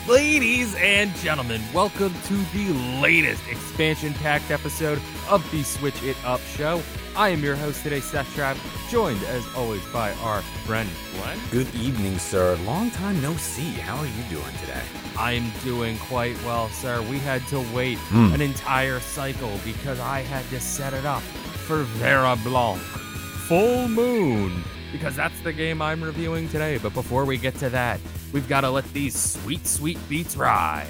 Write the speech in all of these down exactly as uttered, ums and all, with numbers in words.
Ladies and gentlemen, welcome to the latest expansion-packed episode of the Switch It Up show. I am your host today, Seth Trapp, joined as always by our friend Glenn. Good evening, sir. Long time no see. How are you doing today? I'm doing quite well, sir. We had to wait Mm. an entire cycle because I had to set it up for Vera Blanc Full Moon, because that's the game I'm reviewing today. But before we get to that, we've got to let these sweet, sweet beats ride.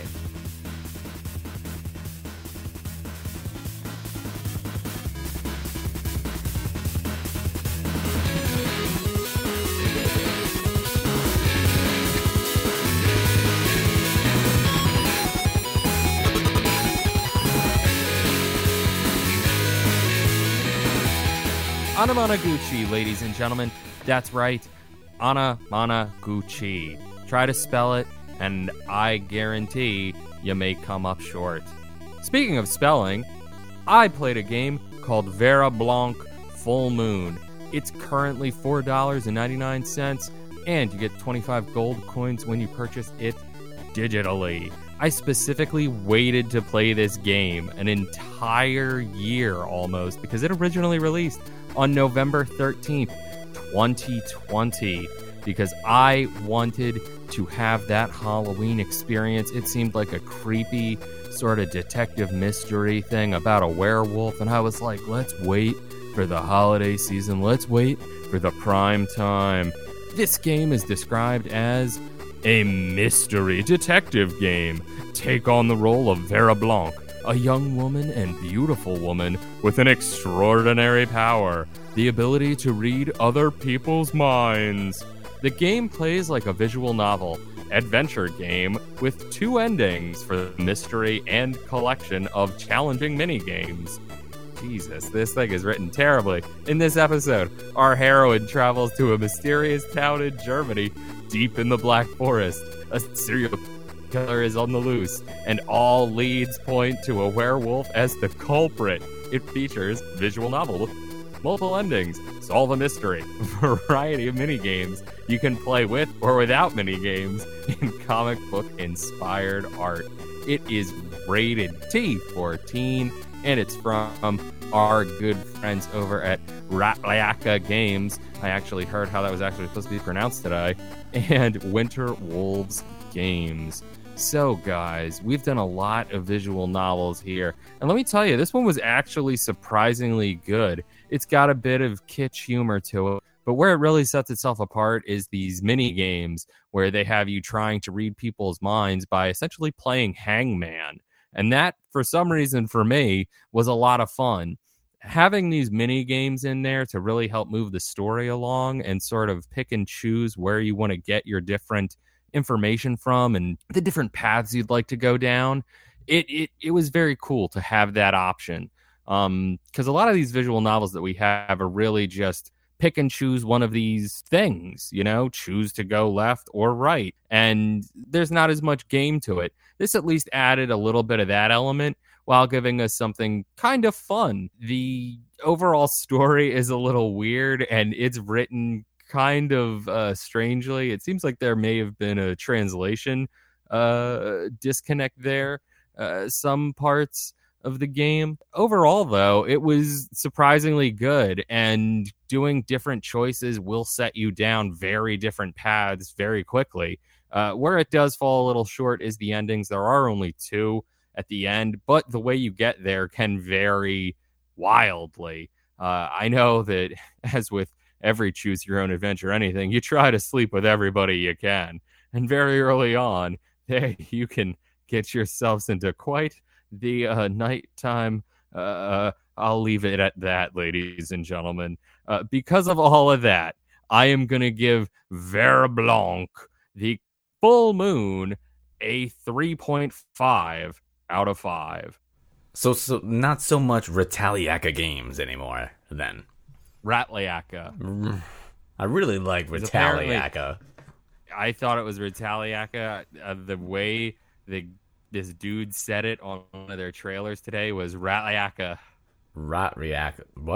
Anamanaguchi, ladies and gentlemen. That's right, Anamanaguchi. Try to spell it, and I guarantee you may come up short. Speaking of spelling, I played a game called Vera Blanc Full Moon. It's currently four dollars and ninety-nine cents, and you get twenty-five gold coins when you purchase it digitally. I specifically waited to play this game an entire year almost, because it originally released on November thirteenth, twenty twenty, because I wanted to have that Halloween experience. It seemed like a creepy sort of detective mystery thing about a werewolf, and I was like, let's wait for the holiday season. Let's wait for the prime time. This game is described as a mystery detective game. Take on the role of Vera Blanc, a young woman and beautiful woman with an extraordinary power, the ability to read other people's minds. The game plays like a visual novel adventure game with two endings for the mystery and collection of challenging mini-games. Jesus, this thing is written terribly. In this episode, our heroine travels to a mysterious town in Germany deep in the Black Forest. A serial killer is on the loose, and all leads point to a werewolf as the culprit. It features visual novel with multiple endings, solve a mystery, a variety of mini-games you can play with or without mini-games, in comic book inspired art. It is rated T fourteen, and it's from our good friends over at Ratliaka Games. I actually heard how that was actually supposed to be pronounced today. And Winter Wolves Games. So, guys, we've done a lot of visual novels here. And let me tell you, this one was actually surprisingly good. It's got a bit of kitsch humor to it. But where it really sets itself apart is these mini games where they have you trying to read people's minds by essentially playing hangman. And that, for some reason, for me, was a lot of fun. Having these mini games in there to really help move the story along and sort of pick and choose where you want to get your different information from and the different paths you'd like to go down. It it, it was very cool to have that option. Um, because a lot of these visual novels that we have are really just pick and choose one of these things, you know, choose to go left or right. And there's not as much game to it. This at least added a little bit of that element while giving us something kind of fun. The overall story is a little weird, and it's written kind of uh, strangely. It seems like there may have been a translation uh, disconnect there, uh, some parts of the game. Overall, though, it was surprisingly good, and doing different choices will set you down very different paths very quickly. Uh, where it does fall a little short is the endings. There are only two at the end, but the way you get there can vary wildly. Uh, I know that, as with every choose your own adventure anything, you try to sleep with everybody you can, and very early on, hey, you can get yourselves into quite the uh, nighttime. Uh, I'll leave it at that, ladies and gentlemen. Uh, because of all of that, I am going to give Vera Blanc, the Full Moon, a three point five out of five. So, so not so much Rataliaka Games anymore, then. Ratliaka. I really like Rataliaka. I thought it was Rataliaka. Uh, the way the this dude said it on one of their trailers today was Ratliaka. Rat React. What?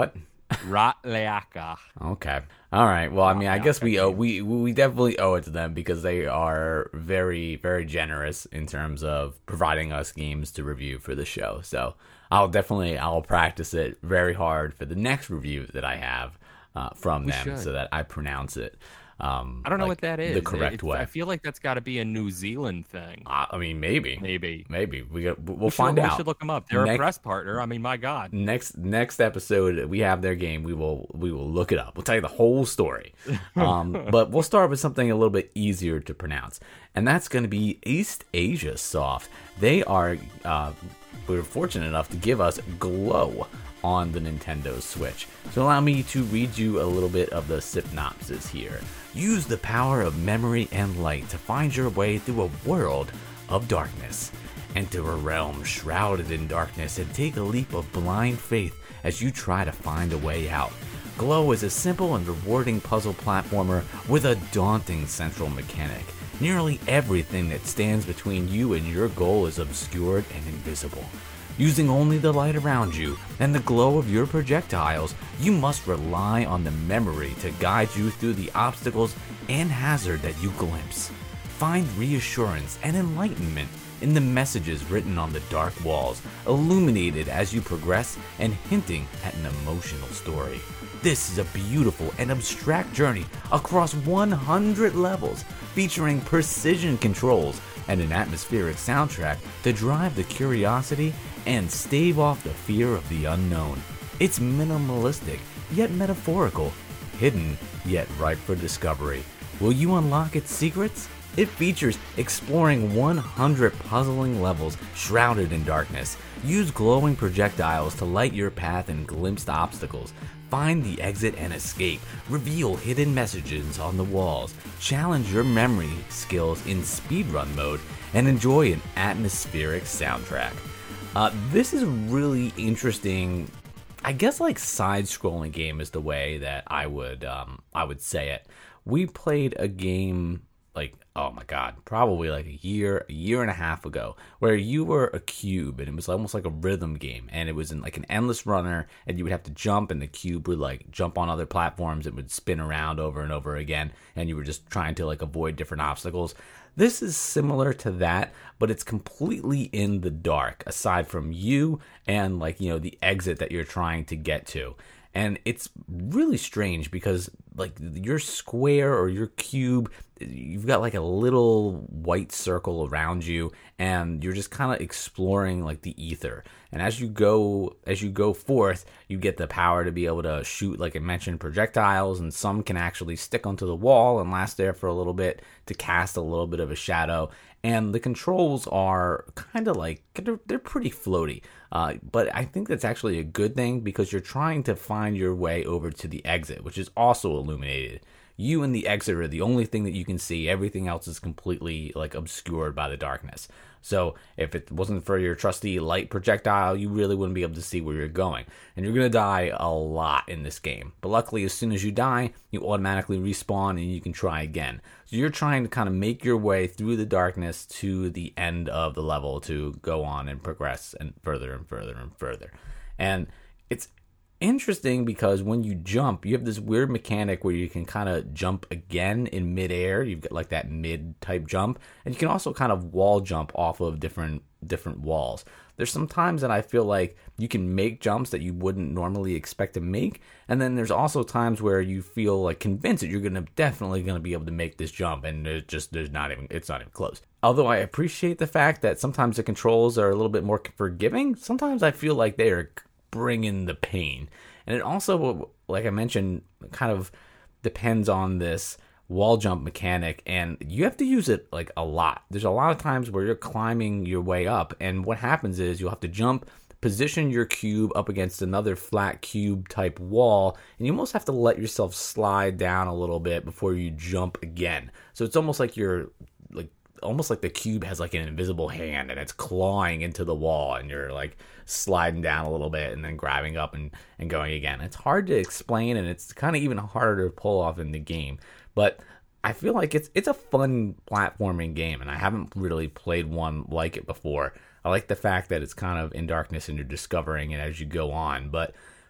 Ratleaka. Okay. All right. Well, I mean, I guess we owe we we definitely owe it to them because they are very very generous in terms of providing us games to review for the show. So I'll definitely I'll practice it very hard for the next review that I have uh, from We them, should. so that I pronounce it. Um, I don't know like what that is. The correct It's- way. I feel like that's got to be a New Zealand thing. Uh, I mean, maybe, Maybe. maybe we got, we'll We should- find out. We should look them up. They're Next- a press partner. I mean, my God. next next episode we have their game, we will we will look it up. We'll tell you the whole story. Um, but we'll start with something a little bit easier to pronounce, and that's going to be East Asia Soft. They are uh, we were fortunate enough to give us Glow on the Nintendo Switch. So allow me to read you a little bit of the synopsis here. Use the power of memory and light to find your way through a world of darkness. Enter a realm shrouded in darkness and take a leap of blind faith as you try to find a way out. Glow is a simple and rewarding puzzle platformer with a daunting central mechanic. Nearly everything that stands between you and your goal is obscured and invisible. Using only the light around you and the glow of your projectiles, you must rely on the memory to guide you through the obstacles and hazard that you glimpse. Find reassurance and enlightenment in the messages written on the dark walls, illuminated as you progress and hinting at an emotional story. This is a beautiful and abstract journey across one hundred levels, featuring precision controls and an atmospheric soundtrack to drive the curiosity and stave off the fear of the unknown. It's minimalistic, yet metaphorical, hidden, yet ripe for discovery. Will you unlock its secrets? It features exploring one hundred puzzling levels shrouded in darkness. Use glowing projectiles to light your path and glimpse the obstacles. Find the exit and escape. Reveal hidden messages on the walls. Challenge your memory skills in speedrun mode and enjoy an atmospheric soundtrack. Uh, this is a really interesting, I guess, like side-scrolling game is the way that I would um, I would say it. We played a game like, oh my god, probably like a year, a year and a half ago, where you were a cube and it was almost like a rhythm game, and it was in like an endless runner, and you would have to jump, and the cube would like jump on other platforms. It would spin around over and over again, and you were just trying to like avoid different obstacles. This is similar to that, but it's completely in the dark, aside from you and like, you know, the exit that you're trying to get to. And it's really strange because like your square or your cube, you've got like a little white circle around you, and you're just kind of exploring like the ether. And as you go as you go forth, you get the power to be able to shoot, like I mentioned, projectiles, and some can actually stick onto the wall and last there for a little bit to cast a little bit of a shadow. And the controls are kind of like, they're, they're pretty floaty. Uh, but I think that's actually a good thing because you're trying to find your way over to the exit, which is also illuminated. You and the exit are the only thing that you can see. Everything else is completely like obscured by the darkness. So if it wasn't for your trusty light projectile, you really wouldn't be able to see where you're going. And you're going to die a lot in this game. But luckily, as soon as you die, you automatically respawn and you can try again. So you're trying to kind of make your way through the darkness to the end of the level to go on and progress and further and further and further. And it's interesting because when you jump, you have this weird mechanic where you can kind of jump again in midair. You've got like that mid type jump, and you can also kind of wall jump off of different different walls. There's some times that I feel like you can make jumps that you wouldn't normally expect to make, and then there's also times where you feel like convinced that you're gonna definitely gonna be able to make this jump, and there's just there's not even it's not even close. Although I appreciate the fact that sometimes the controls are a little bit more forgiving, sometimes I feel like they are bring in the pain. And it also, like I mentioned, kind of depends on this wall jump mechanic, and you have to use it like a lot. There's a lot of times where you're climbing your way up, and what happens is you'll have to jump, position your cube up against another flat cube type wall, and you almost have to let yourself slide down a little bit before you jump again. So it's almost like you're like almost like the cube has like an invisible hand and it's clawing into the wall, and you're like sliding down a little bit and then grabbing up and, and going again. It's hard to explain, and it's kind of even harder to pull off in the game. But I feel like it's it's a fun platforming game, and I haven't really played one like it before. I like the fact that it's kind of in darkness and you're discovering it as you go on. But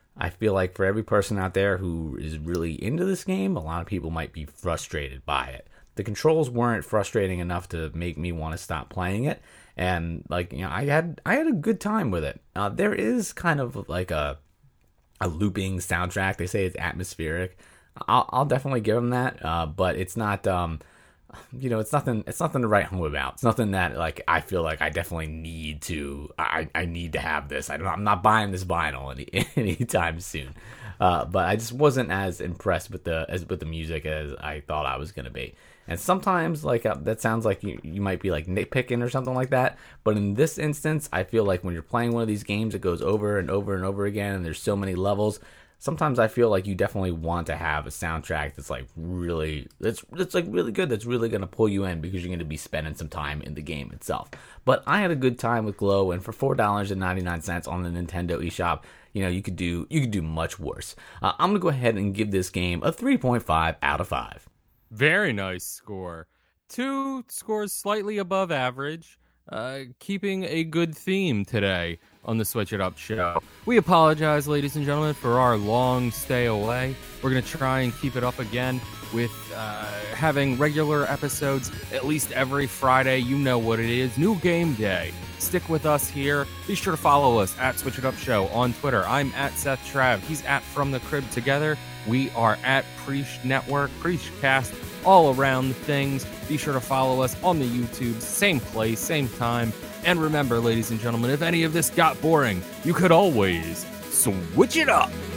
I feel like for every person out there who is really into this game, a lot of people might be frustrated by it. The controls weren't frustrating enough to make me want to stop playing it, and like, you know, I had I had a good time with it. Uh, there is kind of like a a looping soundtrack. They say it's atmospheric. I'll, I'll definitely give them that, uh, but it's not. Um, You know, it's nothing. It's nothing to write home about. It's nothing that like I feel like I definitely need to. I, I need to have this. I don't. I'm not buying this vinyl any anytime soon. Uh, but I just wasn't as impressed with the as with the music as I thought I was gonna be. And sometimes like uh, that sounds like you you might be like nitpicking or something like that. But in this instance, I feel like when you're playing one of these games, it goes over and over and over again, and there's so many levels. Sometimes I feel like you definitely want to have a soundtrack that's like really, that's that's like really good, that's really going to pull you in because you're going to be spending some time in the game itself. But I had a good time with Glow, and for four dollars and ninety-nine cents on the Nintendo eShop, you know, you could do you could do much worse. Uh, I'm going to go ahead and give this game a three point five out of five. Very nice score. Two scores slightly above average, uh, keeping a good theme today on the Switch It Up show. We apologize, ladies and gentlemen, for our long stay away. We're going to try and keep it up again with uh, having regular episodes at least every Friday. You know what it is. New game day. Stick with us here. Be sure to follow us at Switch It Up Show on Twitter. I'm at Seth Trav. He's at From the Crib Together. We are at Preach Network, Preachcast, all around the things. Be sure to follow us on the YouTube. Same place, same time. And remember, ladies and gentlemen, if any of this got boring, you could always switch it up.